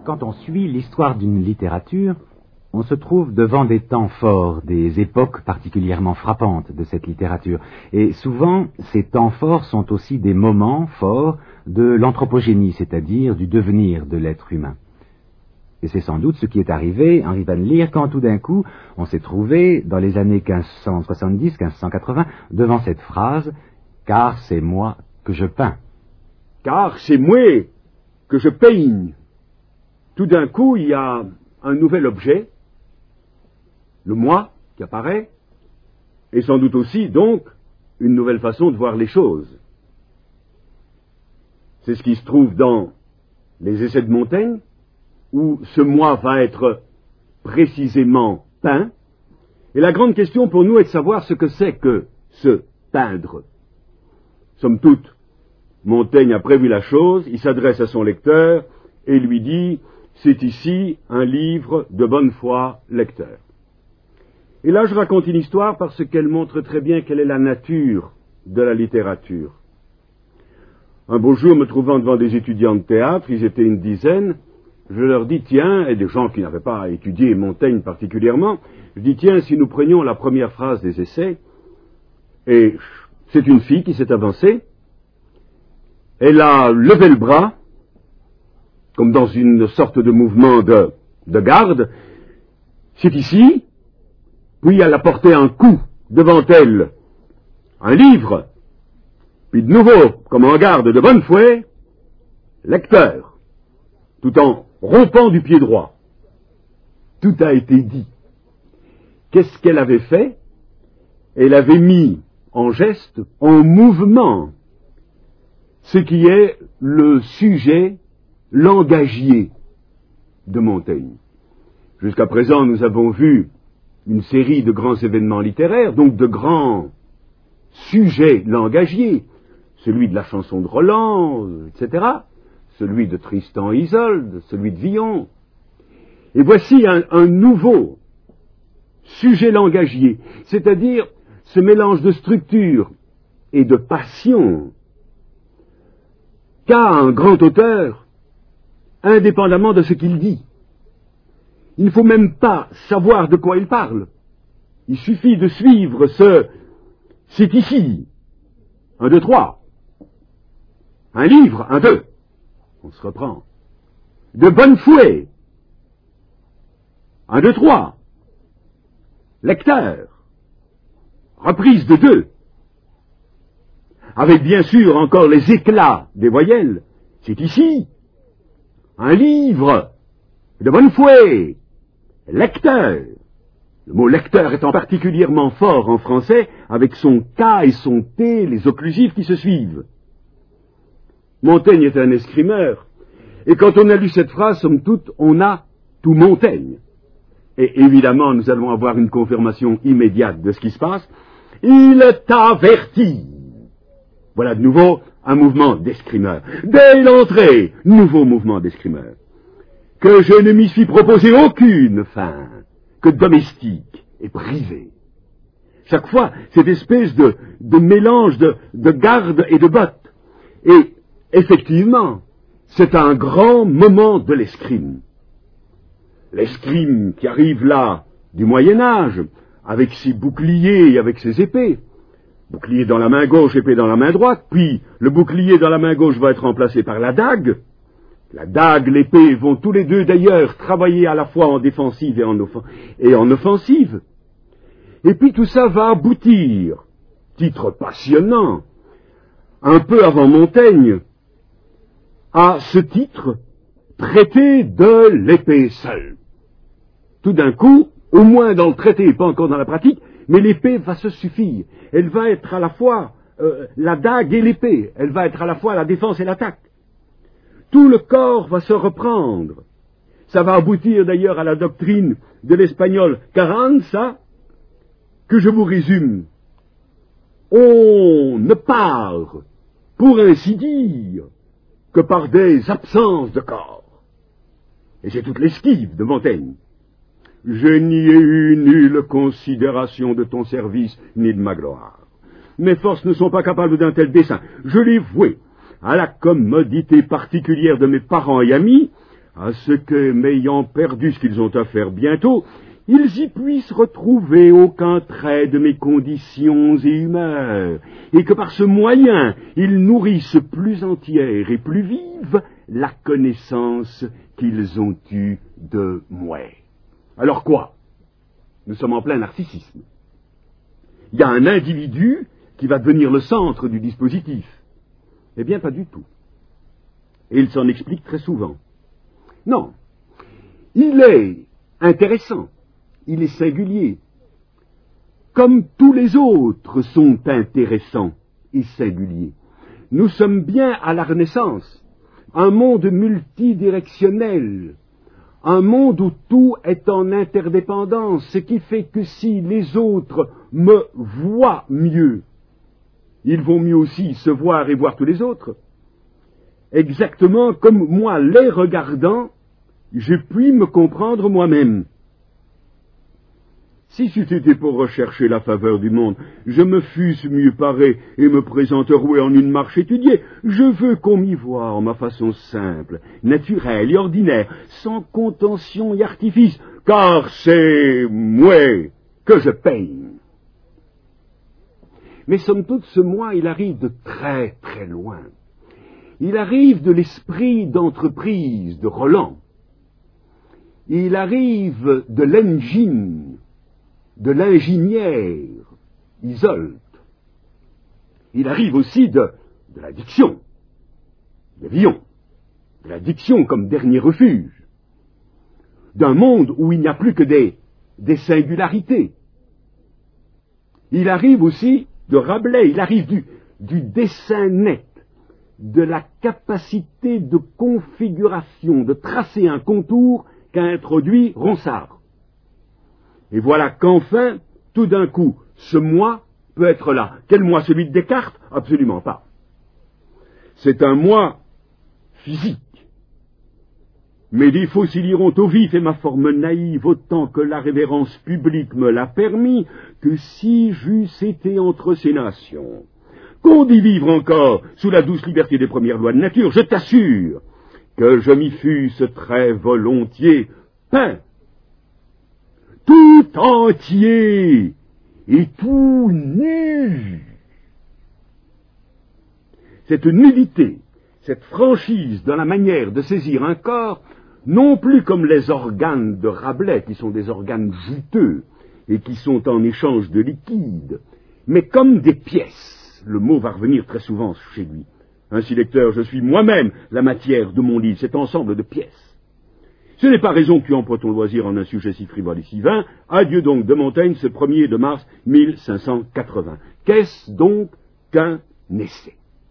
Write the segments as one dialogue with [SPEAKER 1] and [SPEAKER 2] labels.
[SPEAKER 1] Quand on suit l'histoire d'une littérature, on se trouve devant des temps forts, des époques particulièrement frappantes de cette littérature. Et souvent, ces temps forts sont aussi des moments forts de l'anthropogénie, c'est-à-dire du devenir de l'être humain. Et c'est sans doute ce qui est arrivé, Henri Van Leer, quand tout d'un coup, on s'est trouvé, dans les années 1570-1580, devant cette phrase « Car c'est moi que je peins ».
[SPEAKER 2] Car c'est moi que je peigne. Tout d'un coup, il y a un nouvel objet, le moi qui apparaît, et sans doute aussi, donc, une nouvelle façon de voir les choses. C'est ce qui se trouve dans les essais de Montaigne, où ce moi va être précisément peint, et la grande question pour nous est de savoir ce que c'est que se peindre. Somme toute, Montaigne a prévu la chose, il s'adresse à son lecteur et lui dit « C'est ici un livre de bonne foi, lecteur ». Et là, je raconte une histoire parce qu'elle montre très bien quelle est la nature de la littérature. Un beau jour, me trouvant devant des étudiants de théâtre, ils étaient une dizaine, je leur dis « Tiens », et des gens qui n'avaient pas étudié Montaigne particulièrement, je dis « Tiens, si nous prenions la première phrase des essais, et c'est une fille qui s'est avancée, elle a levé le bras, comme dans une sorte de mouvement de garde. C'est ici, puis elle a porté un coup devant elle, un livre, puis de nouveau, comme en garde de bonne foi, lecteur, tout en rompant du pied droit. Tout a été dit. Qu'est-ce qu'elle avait fait? Elle avait mis en geste, en mouvement, ce qui est le sujet langagier de Montaigne. Jusqu'à présent, nous avons vu une série de grands événements littéraires, donc de grands sujets langagiers, celui de la chanson de Roland, etc., celui de Tristan et Isolde, celui de Villon. Et voici un nouveau sujet langagier, c'est-à-dire ce mélange de structure et de passion qu'a un grand auteur, indépendamment de ce qu'il dit. Il ne faut même pas savoir de quoi il parle. Il suffit de suivre c'est ici, 1, 2, 3. Un livre, 1, 2. On se reprend. De bonne foi. 1, 2, 3. Lecteur. Reprise de 2. Avec bien sûr encore les éclats des voyelles. C'est ici. Un livre. De bonne foi. Lecteur. Le mot lecteur étant particulièrement fort en français, avec son K et son T, les occlusifs qui se suivent. Montaigne est un escrimeur, et quand on a lu cette phrase, somme toute, on a tout Montaigne. Et évidemment, nous allons avoir une confirmation immédiate de ce qui se passe. Il t'avertit. Voilà de nouveau un mouvement d'escrimeur. Dès l'entrée, nouveau mouvement d'escrimeur. Que je ne m'y suis proposé aucune fin que domestique et privée. Chaque fois, cette espèce de mélange de garde et de botte. Et effectivement, c'est un grand moment de l'escrime. L'escrime qui arrive là du Moyen-Âge, avec ses boucliers et avec ses épées. Bouclier dans la main gauche, épée dans la main droite, puis le bouclier dans la main gauche va être remplacé par la dague. La dague, l'épée vont tous les deux d'ailleurs travailler à la fois en défensive et en offensive. Et puis tout ça va aboutir, titre passionnant, un peu avant Montaigne, à ce titre, traité de l'épée seule. Tout d'un coup, au moins dans le traité et pas encore dans la pratique, mais l'épée va se suffire. Elle va être à la fois la dague et l'épée. Elle va être à la fois la défense et l'attaque. Tout le corps va se reprendre. Ça va aboutir d'ailleurs à la doctrine de l'espagnol Carranza, que je vous résume. On ne parle, pour ainsi dire, que par des absences de corps. Et c'est toute l'esquive de Montaigne. Je n'y ai eu nulle considération de ton service, ni de ma gloire. Mes forces ne sont pas capables d'un tel dessein. Je l'ai voué à la commodité particulière de mes parents et amis, à ce que, m'ayant perdu ce qu'ils ont à faire bientôt, ils y puissent retrouver aucun trait de mes conditions et humeurs, et que par ce moyen, ils nourrissent plus entière et plus vive la connaissance qu'ils ont eue de moi. Alors quoi? Nous sommes en plein narcissisme. Il y a un individu qui va devenir le centre du dispositif. Eh bien, pas du tout. Et il s'en explique très souvent. Non, il est intéressant, il est singulier, comme tous les autres sont intéressants et singuliers. Nous sommes bien à la Renaissance, un monde multidirectionnel, un monde où tout est en interdépendance, ce qui fait que si les autres me voient mieux, ils vont mieux aussi se voir et voir tous les autres, exactement comme moi, les regardant, je puis me comprendre moi-même. Si c'eût été pour rechercher la faveur du monde, je me fusse mieux paré et me présenterais en une marche étudiée. Je veux qu'on m'y voie en ma façon simple, naturelle et ordinaire, sans contention et artifice, car c'est moi que je peigne. Mais somme toute, ce moi, il arrive de très très loin. Il arrive de l'esprit d'entreprise de Roland. Il arrive de l'engine, de l'ingénieur, Isolde. Il arrive aussi de la diction, de Villon, de la diction comme dernier refuge, d'un monde où il n'y a plus que des singularités. Il arrive aussi de Rabelais, il arrive du dessin net, de la capacité de configuration, de tracer un contour qu'a introduit Ronsard. Et voilà qu'enfin, tout d'un coup, ce moi peut être là. Quel moi? Celui de Descartes? Absolument pas. C'est un moi physique. Mes défauts s'y liront au vif et ma forme naïve autant que la révérence publique me l'a permis, que si j'eusse été entre ces nations, qu'on d'y vivre encore sous la douce liberté des premières lois de nature, je t'assure que je m'y fusse très volontiers peint, tout entier et tout nu. Cette nullité, cette franchise dans la manière de saisir un corps, non plus comme les organes de Rabelais, qui sont des organes juteux et qui sont en échange de liquide, mais comme des pièces. Le mot va revenir très souvent chez lui. Ainsi, lecteur, je suis moi-même la matière de mon livre, cet ensemble de pièces. Ce n'est pas raison que tu emploies ton loisir en un sujet si frivole et si vain. Adieu donc de Montaigne, ce 1er de mars 1580. Qu'est-ce donc qu'un essai?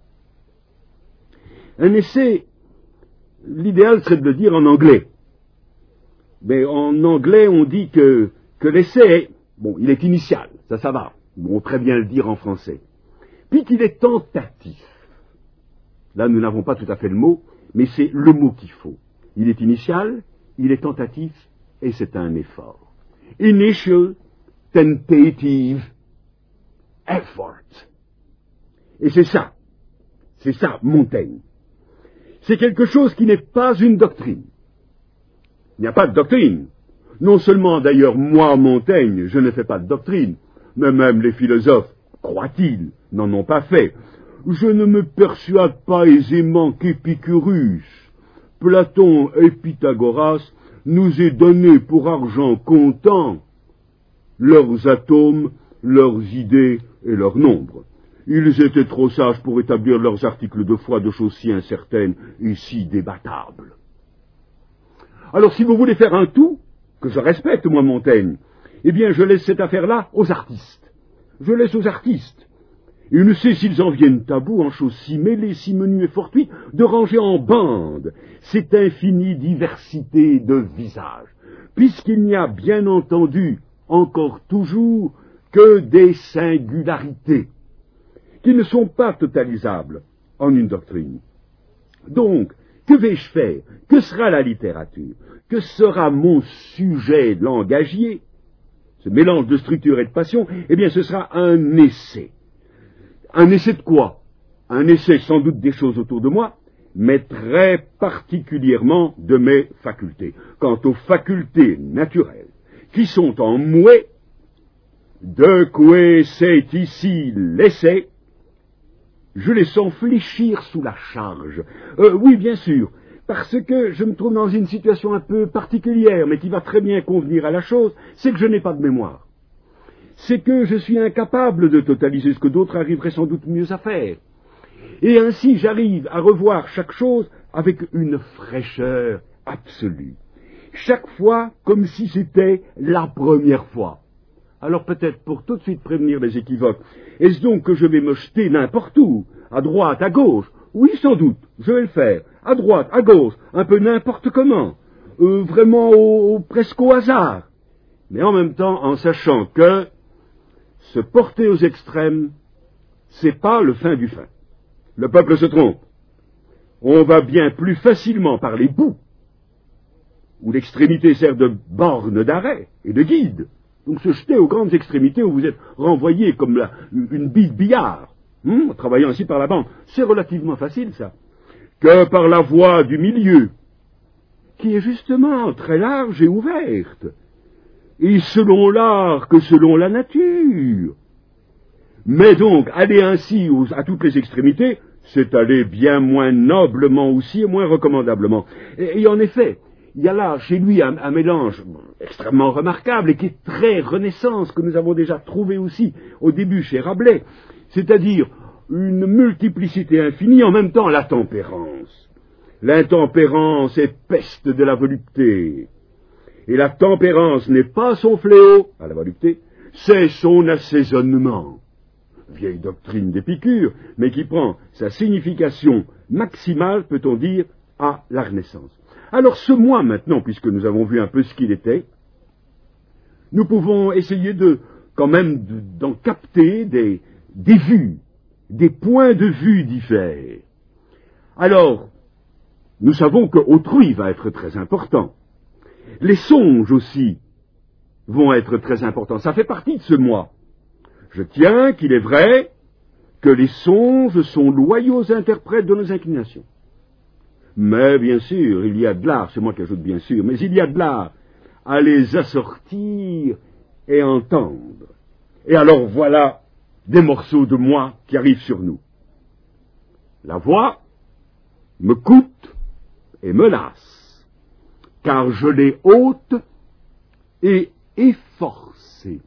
[SPEAKER 2] Un essai, l'idéal serait de le dire en anglais. Mais en anglais, on dit que l'essai, bon, il est initial, ça va. On très bien le dire en français. Puis qu'il est tentatif. Là, nous n'avons pas tout à fait le mot, mais c'est le mot qu'il faut. Il est initial, il est tentatif, et c'est un effort. Initial, tentative, effort. Et c'est ça, Montaigne. C'est quelque chose qui n'est pas une doctrine. Il n'y a pas de doctrine. Non seulement, d'ailleurs, moi, Montaigne, je ne fais pas de doctrine, mais même les philosophes, croient-ils, n'en ont pas fait. Je ne me persuade pas aisément qu'Épicurus, Platon et Pythagoras nous aient donné pour argent comptant leurs atomes, leurs idées et leurs nombres. Ils étaient trop sages pour établir leurs articles de foi de choses si incertaines et si débattables. Alors si vous voulez faire un tout, que je respecte, moi, Montaigne, eh bien je laisse cette affaire-là aux artistes. Je laisse aux artistes. Et ne sais s'ils en viennent à bout, en choses si mêlées, si menues et fortuites, de ranger en bande cette infinie diversité de visages, puisqu'il n'y a bien entendu, encore toujours, que des singularités, qui ne sont pas totalisables en une doctrine. Donc, que vais-je faire? Que sera la littérature? Que sera mon sujet langagier? Ce mélange de structure et de passion, eh bien ce sera un essai. Un essai de quoi? Un essai sans doute des choses autour de moi, mais très particulièrement de mes facultés. Quant aux facultés naturelles, qui sont en moi, de quoi c'est ici l'essai, je les sens fléchir sous la charge. Oui, bien sûr, parce que je me trouve dans une situation un peu particulière, mais qui va très bien convenir à la chose, c'est que je n'ai pas de mémoire. C'est que je suis incapable de totaliser ce que d'autres arriveraient sans doute mieux à faire. Et ainsi j'arrive à revoir chaque chose avec une fraîcheur absolue. Chaque fois comme si c'était la première fois. Alors peut-être pour tout de suite prévenir les équivoques, est-ce donc que je vais me jeter n'importe où, à droite, à gauche? Oui, sans doute, je vais le faire, à droite, à gauche, un peu n'importe comment, vraiment presque au hasard, mais en même temps en sachant que se porter aux extrêmes, c'est pas le fin du fin. Le peuple se trompe. On va bien plus facilement par les bouts, où l'extrémité sert de borne d'arrêt et de guide. Donc se jeter aux grandes extrémités où vous êtes renvoyé comme une bille de billard, en travaillant ainsi par la bande. C'est relativement facile, ça. Que par la voie du milieu, qui est justement très large et ouverte, et selon l'art que selon la nature. Mais donc, aller ainsi à toutes les extrémités, c'est aller bien moins noblement aussi et moins recommandablement. Et en effet, il y a là, chez lui, un mélange extrêmement remarquable et qui est très Renaissance, que nous avons déjà trouvé aussi au début chez Rabelais, c'est-à-dire une multiplicité infinie, en même temps la tempérance. L'intempérance est peste de la volupté. Et la tempérance n'est pas son fléau, à la volupté, c'est son assaisonnement. Vieille doctrine d'Épicure, mais qui prend sa signification maximale, peut-on dire, à la Renaissance. Alors ce moi maintenant, puisque nous avons vu un peu ce qu'il était, nous pouvons essayer quand même d'en capter des vues, des points de vue divers. Alors, nous savons que autrui va être très important. Les songes aussi vont être très importants. Ça fait partie de ce moi. Je tiens qu'il est vrai que les songes sont loyaux interprètes de nos inclinations. Mais bien sûr, il y a de l'art, c'est moi qui ajoute bien sûr, mais il y a de l'art à les assortir et entendre. Et alors voilà des morceaux de moi qui arrivent sur nous. La voix me coûte et me lasse, car je l'ai haute et efforcée.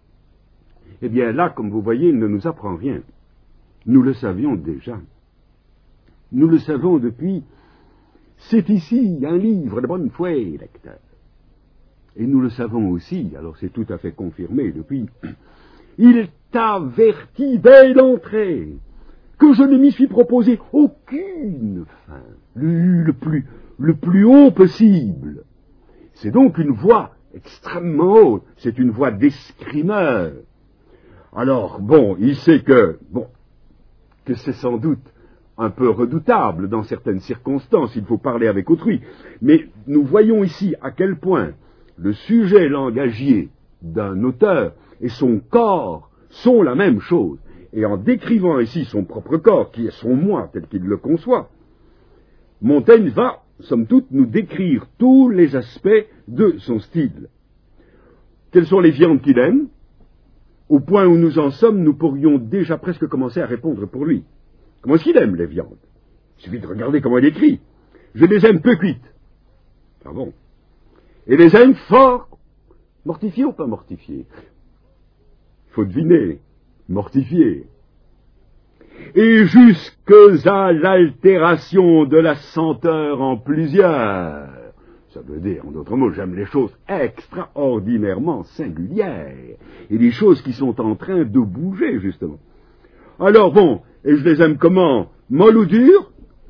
[SPEAKER 2] Eh bien là, comme vous voyez, il ne nous apprend rien. Nous le savions déjà. Nous le savons depuis. C'est ici un livre de bonne foi, lecteur. Et nous le savons aussi, alors c'est tout à fait confirmé depuis. Il t'avertit dès l'entrée que je ne m'y suis proposé aucune fin, le plus haut possible. C'est donc une voix extrêmement haute, c'est une voix d'escrimeur. Alors, bon, il sait que c'est sans doute un peu redoutable dans certaines circonstances, il faut parler avec autrui, mais nous voyons ici à quel point le sujet langagier d'un auteur et son corps sont la même chose, et en décrivant ici son propre corps, qui est son moi tel qu'il le conçoit, Montaigne va, somme toute, nous décrire tous les aspects de son style. Quelles sont les viandes qu'il aime? Au point où nous en sommes, nous pourrions déjà presque commencer à répondre pour lui. Comment est-ce qu'il aime les viandes? Il suffit de regarder comment il écrit. Je les aime peu cuites. Ah bon? Et les aime fort. Mortifiées ou pas mortifiées? Il faut deviner. Mortifiées. Et jusque à l'altération de la senteur en plusieurs. Ça veut dire, en d'autres mots, j'aime les choses extraordinairement singulières. Et les choses qui sont en train de bouger, justement. Alors bon, et je les aime comment? Molles ou dures?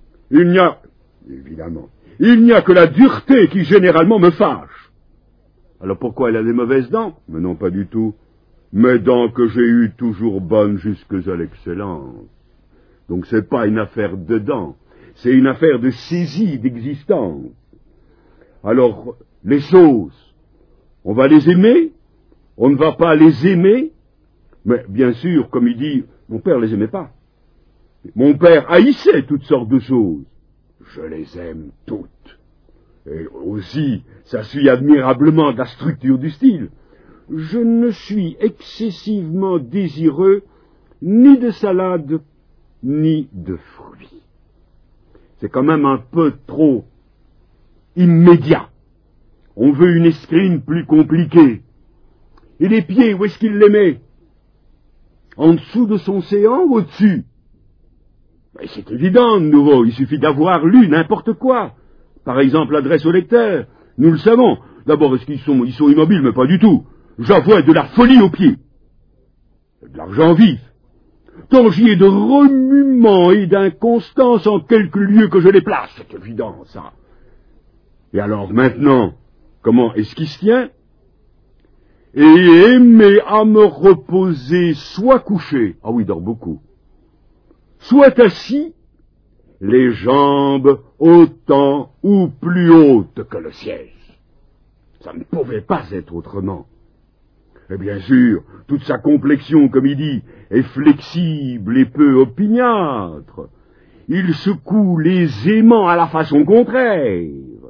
[SPEAKER 2] Évidemment, il n'y a que la dureté qui généralement me fâche. Alors pourquoi elle a des mauvaises dents? Mais non, pas du tout. Mes dents que j'ai eues toujours bonnes jusque à l'excellence. Donc c'est pas une affaire de dents, c'est une affaire de saisie d'existence. Alors, les choses, on va les aimer, on ne va pas les aimer, mais bien sûr, comme il dit, mon père les aimait pas. Mon père haïssait toutes sortes de choses. je les aime toutes. Et aussi, ça suit admirablement de la structure du style. Je ne suis excessivement désireux ni de salade, ni de fruits. C'est quand même un peu trop immédiat. On veut une escrime plus compliquée. Et les pieds, où est-ce qu'il les met? En dessous de son séant ou au-dessus? Mais c'est évident, de nouveau, il suffit d'avoir lu n'importe quoi. Par exemple, l'adresse au lecteur. Nous le savons. D'abord, est-ce qu'ils sont immobiles? Mais pas du tout. J'avoue de la folie aux pieds. De l'argent vif. Tant j'y ai de remuements et d'inconstance en quelques lieux que je les place. C'est évident, ça. Et alors, maintenant, comment est-ce qu'il se tient? Et aimer à me reposer, soit couché, ah oui, il dort beaucoup, soit assis, les jambes autant ou plus hautes que le siège. Ça ne pouvait pas être autrement. Et bien sûr, toute sa complexion, comme il dit, est flexible et peu opiniâtre. Il secoue les aimants à la façon contraire.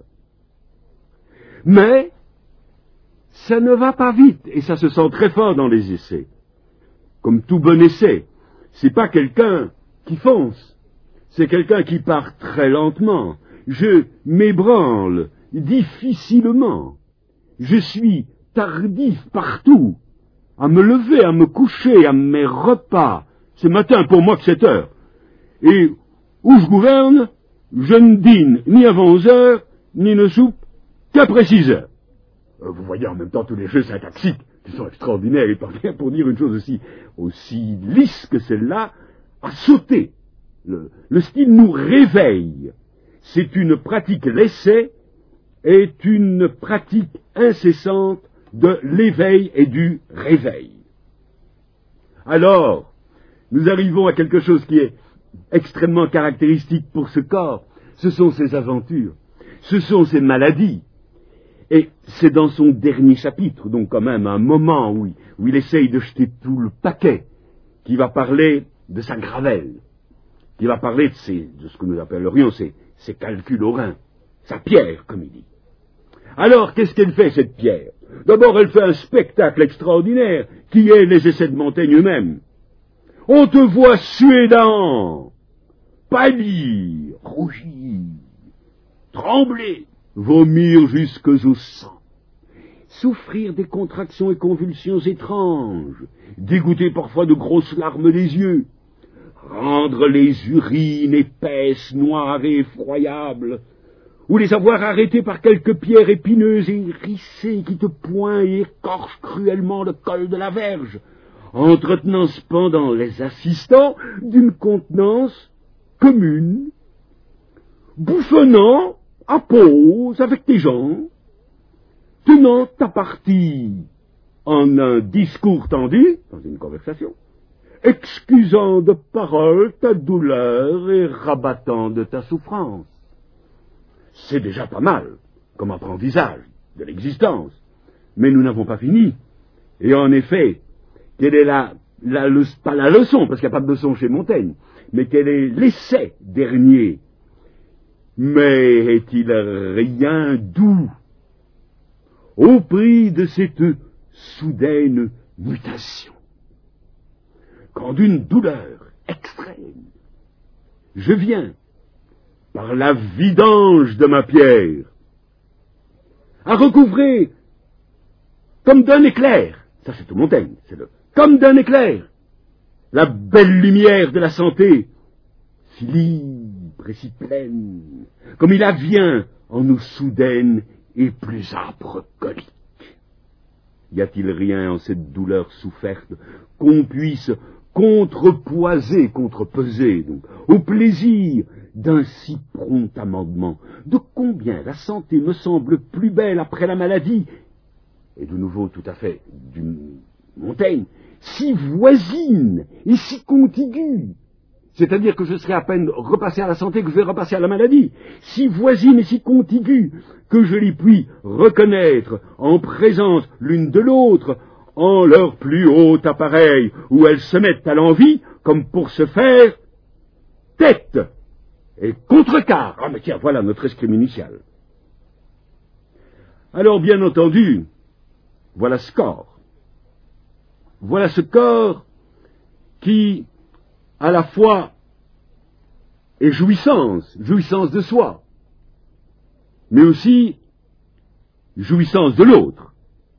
[SPEAKER 2] Mais ça ne va pas vite, et ça se sent très fort dans les essais. Comme tout bon essai, c'est pas quelqu'un qui fonce, c'est quelqu'un qui part très lentement. Je m'ébranle difficilement. Je suis tardif partout, à me lever, à me coucher, à mes repas. C'est matin pour moi que 7 heures. Et où je gouverne, je ne dîne ni avant 11 heures, ni ne soupe qu'après 6 heures. Vous voyez en même temps tous les jeux syntaxiques qui sont extraordinaires et parviennent pour dire une chose aussi lisse que celle-là, à sauter. Le style nous réveille. C'est une pratique, l'essai est une pratique incessante de l'éveil et du réveil. Alors, nous arrivons à quelque chose qui est extrêmement caractéristique pour ce corps. Ce sont ses aventures, ce sont ses maladies. Et c'est dans son dernier chapitre, donc quand même un moment où il essaye de jeter tout le paquet, qui va parler de sa gravelle, qui va parler de ce que nous appellerions ses calculs au rein, sa pierre, comme il dit. Alors, qu'est-ce qu'elle fait, cette pierre? D'abord, elle fait un spectacle extraordinaire, qui est les essais de Montaigne eux-mêmes. On te voit suédant, pâlir, rougir, trembler, vomir jusque au sang, souffrir des contractions et convulsions étranges, dégoûter parfois de grosses larmes des yeux, rendre les urines épaisses, noires et effroyables, ou les avoir arrêtées par quelques pierres épineuses et hérissées qui te pointent et écorchent cruellement le col de la verge, entretenant cependant les assistants d'une contenance commune, bouffonnant à pause avec tes gens, tenant ta partie en un discours tendu, dans une conversation, excusant de paroles ta douleur et rabattant de ta souffrance. C'est déjà pas mal, comme apprentissage de l'existence. Mais nous n'avons pas fini. Et en effet, quelle est pas la leçon, parce qu'il n'y a pas de leçon chez Montaigne, mais quel est l'essai dernier? Mais est-il rien doux au prix de cette soudaine mutation? Quand d'une douleur extrême, je viens, par la vidange de ma pierre, à recouvrer, comme d'un éclair, ça c'est tout Montaigne, comme d'un éclair, la belle lumière de la santé, si libre et si pleine, comme il advient en nous soudaine et plus âpre colique. Y a-t-il rien en cette douleur soufferte qu'on puisse contrepeser, donc, au plaisir d'un si prompt amendement? De combien la santé me semble plus belle après la maladie, et de nouveau tout à fait du Montaigne, si voisine et si contiguë. C'est-à-dire que je serai à peine repassé à la santé que je vais repasser à la maladie, si voisine et si contiguë que je les puis reconnaître en présence l'une de l'autre, en leur plus haut appareil, où elles se mettent à l'envi, comme pour se faire tête. et contrecarre. Ah mais tiens, voilà notre escrime initial. Alors bien entendu, voilà ce corps. Voilà ce corps qui, à la fois, est jouissance de soi, mais aussi jouissance de l'autre.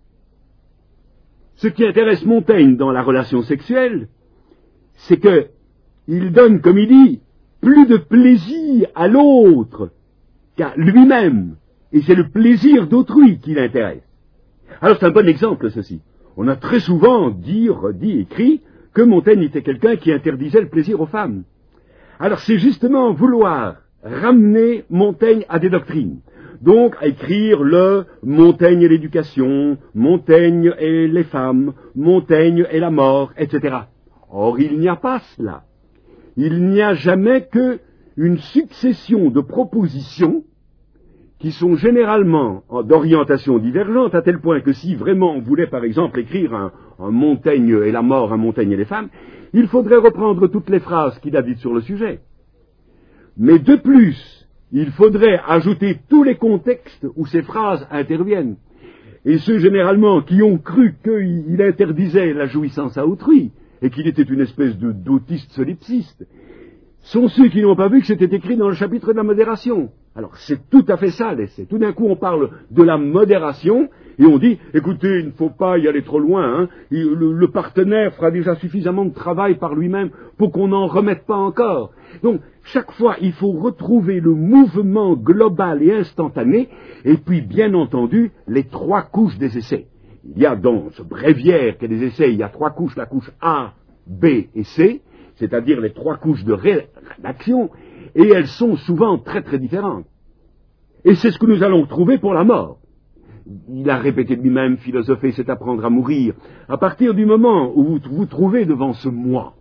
[SPEAKER 2] Ce qui intéresse Montaigne dans la relation sexuelle, c'est que il donne, comme il dit, plus de plaisir à l'autre qu'à lui-même, et c'est le plaisir d'autrui qui l'intéresse. Alors c'est un bon exemple, ceci. On a très souvent dit, redit, écrit, que Montaigne était quelqu'un qui interdisait le plaisir aux femmes. Alors c'est justement vouloir ramener Montaigne à des doctrines. Donc à écrire le Montaigne et l'éducation, Montaigne et les femmes, Montaigne et la mort, etc. Or il n'y a pas cela. Il n'y a jamais qu'une succession de propositions qui sont généralement d'orientation divergente, à tel point que si vraiment on voulait par exemple écrire un Montaigne et la mort, un Montaigne et les femmes, il faudrait reprendre toutes les phrases qu'il a dites sur le sujet. Mais de plus, il faudrait ajouter tous les contextes où ces phrases interviennent. Et ceux généralement qui ont cru qu'il interdisait la jouissance à autrui, et qu'il était une espèce d'autiste solipsiste, sont ceux qui n'ont pas vu que c'était écrit dans le chapitre de la modération. Alors c'est tout à fait ça l'essai. Tout d'un coup on parle de la modération et on dit, écoutez, il ne faut pas y aller trop loin, hein. Le partenaire fera déjà suffisamment de travail par lui-même pour qu'on n'en remette pas encore. Donc chaque fois il faut retrouver le mouvement global et instantané, et puis bien entendu les trois couches des essais. Il y a dans ce bréviaire qu'est des essais, il y a trois couches, la couche A, B et C, c'est-à-dire les trois couches de rédaction, et elles sont souvent très très différentes. Et c'est ce que nous allons trouver pour la mort. Il a répété de lui-même, philosopher, c'est apprendre à mourir. À partir du moment où vous vous trouvez devant ce moi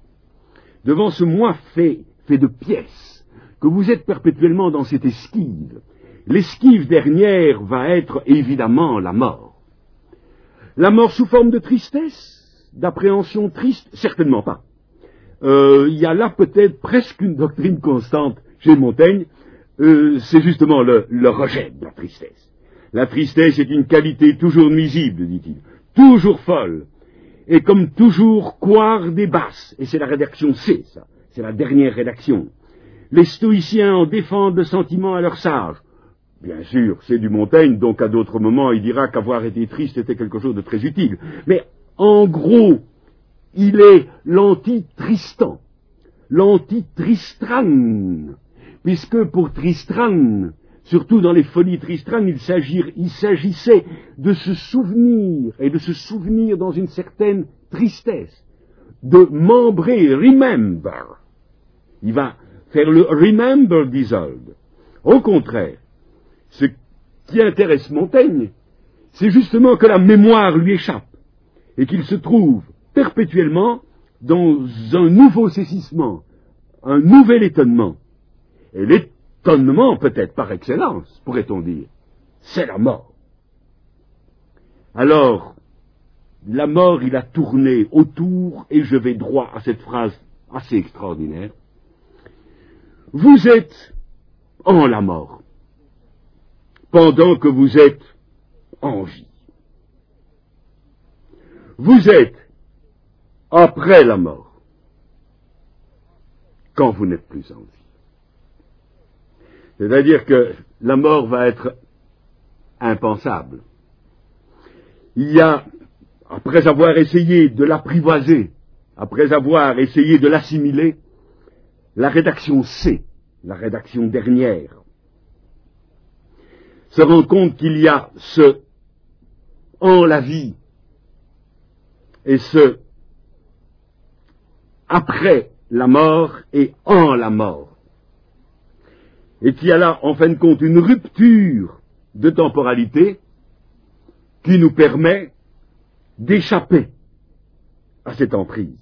[SPEAKER 2] fait de pièces, que vous êtes perpétuellement dans cette esquive, l'esquive dernière va être évidemment la mort. La mort sous forme de tristesse, d'appréhension triste, certainement pas. Il y a là peut-être presque une doctrine constante chez Montaigne, c'est justement le rejet de la tristesse. La tristesse est une qualité toujours nuisible, dit-il, toujours folle, et comme toujours coire des basses, et c'est la rédaction C, ça, c'est la dernière rédaction. Les stoïciens en défendent le sentiment à leurs sages. Bien sûr, c'est du Montaigne, donc à d'autres moments il dira qu'avoir été triste était quelque chose de très utile. Mais en gros, il est l'anti-Tristan, l'anti-Tristran, puisque pour Tristran, surtout dans les folies Tristran, il s'agissait de se souvenir, et de se souvenir dans une certaine tristesse, de membrer, remember. Il va faire le remember d'Isolde. Au contraire, ce qui intéresse Montaigne, c'est justement que la mémoire lui échappe, et qu'il se trouve perpétuellement dans un nouveau saisissement, un nouvel étonnement. Et l'étonnement, peut-être par excellence, pourrait-on dire, c'est la mort. Alors, la mort, il a tourné autour, et je vais droit à cette phrase assez extraordinaire. Vous êtes en la mort, pendant que vous êtes en vie. Vous êtes après la mort, quand vous n'êtes plus en vie. C'est-à-dire que la mort va être impensable. Il y a, après avoir essayé de l'apprivoiser, après avoir essayé de l'assimiler, la rédaction C, la rédaction dernière, se rend compte qu'il y a ce en la vie et ce après la mort et en la mort. Et qu'il y a là, en fin de compte, une rupture de temporalité qui nous permet d'échapper à cette emprise.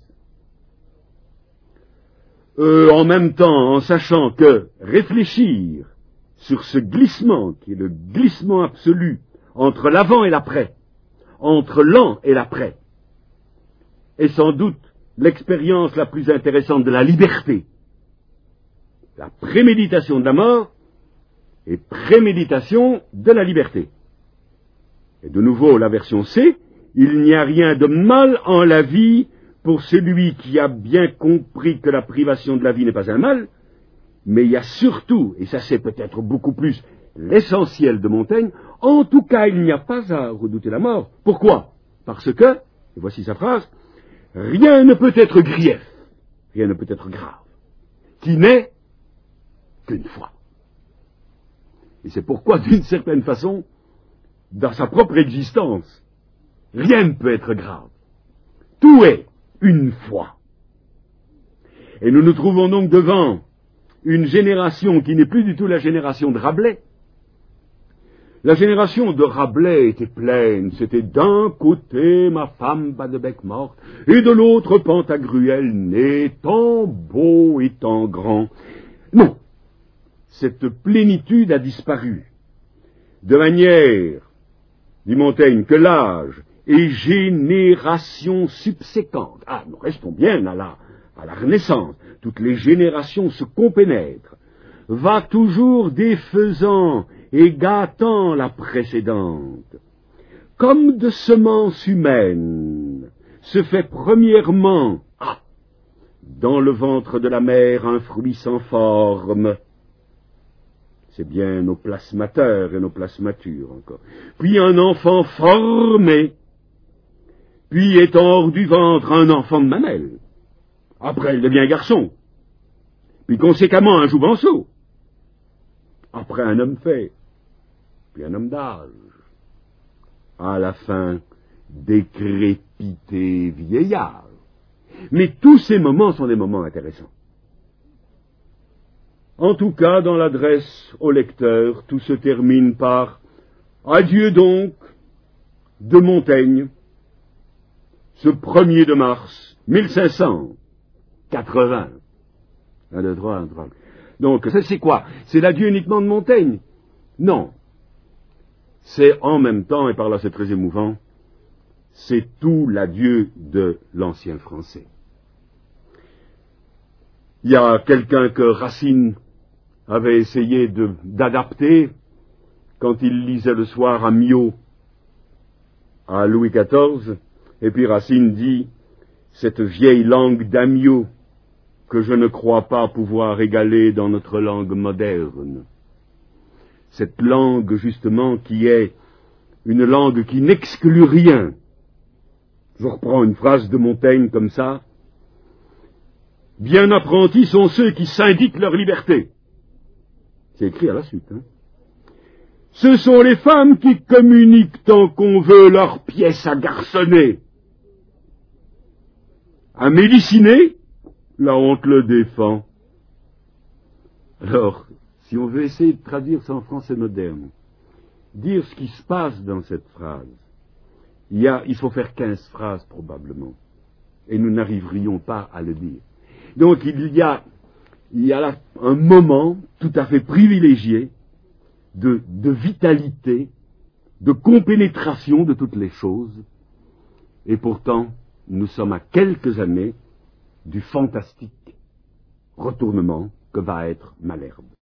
[SPEAKER 2] En même temps, en sachant que réfléchir sur ce glissement, qui est le glissement absolu entre l'avant et l'après, entre l'en et l'après, est sans doute l'expérience la plus intéressante de la liberté. la préméditation de la mort et préméditation de la liberté. Et de nouveau, la version C, il n'y a rien de mal en la vie pour celui qui a bien compris que la privation de la vie n'est pas un mal, mais il y a surtout, et ça c'est peut-être beaucoup plus l'essentiel de Montaigne, en tout cas il n'y a pas à redouter la mort. Pourquoi? Parce que, et voici sa phrase, rien ne peut être grief, rien ne peut être grave, qui n'est qu'une fois. Et c'est pourquoi, d'une certaine façon, dans sa propre existence, rien ne peut être grave. Tout est une fois. Et nous nous trouvons donc devant une génération qui n'est plus du tout la génération de Rabelais. La génération de Rabelais était pleine. C'était d'un côté ma femme Badebec morte, et de l'autre Pantagruel né, tant beau et tant grand. Non, cette plénitude a disparu. De manière, dit Montaigne, que l'âge et génération subséquente, nous restons bien à la Renaissance, toutes les générations se compénètrent, va toujours défaisant et gâtant la précédente. Comme de semence humaine se fait premièrement, dans le ventre de la mère un fruit sans forme, c'est bien nos plasmateurs et nos plasmatures encore, puis un enfant formé, puis étant hors du ventre un enfant de mamelle, après il devient garçon, puis conséquemment un jouvenceau, après un homme fait, puis un homme d'âge, à la fin décrépité vieillard. Mais tous ces moments sont des moments intéressants. En tout cas, dans l'adresse au lecteur, tout se termine par « Adieu donc » de Montaigne, ce 1er de mars 1580. 1, 2, 3, 1, 3. Donc, ça c'est quoi? C'est l'adieu uniquement de Montaigne? Non. C'est en même temps, et par là c'est très émouvant, c'est tout l'adieu de l'ancien français. Il y a quelqu'un que Racine avait essayé d'adapter quand il lisait le soir à Milhaud, à Louis XIV, et puis Racine dit « Cette vieille langue d'Amiot que je ne crois pas pouvoir égaler dans notre langue moderne. » Cette langue, justement, qui est une langue qui n'exclut rien. Je reprends une phrase de Montaigne comme ça. « Bien apprentis sont ceux qui syndiquent leur liberté. » C'est écrit à la suite. Ce sont les femmes qui communiquent tant qu'on veut leurs pièces à garçonner. À médeciner, la honte le défend. Alors, si on veut essayer de traduire ça en français moderne, dire ce qui se passe dans cette phrase, il faut faire 15 phrases probablement, et nous n'arriverions pas à le dire. Donc il y a là un moment tout à fait privilégié de vitalité, de compénétration de toutes les choses, et pourtant nous sommes à quelques années du fantastique retournement que va être Malherbe.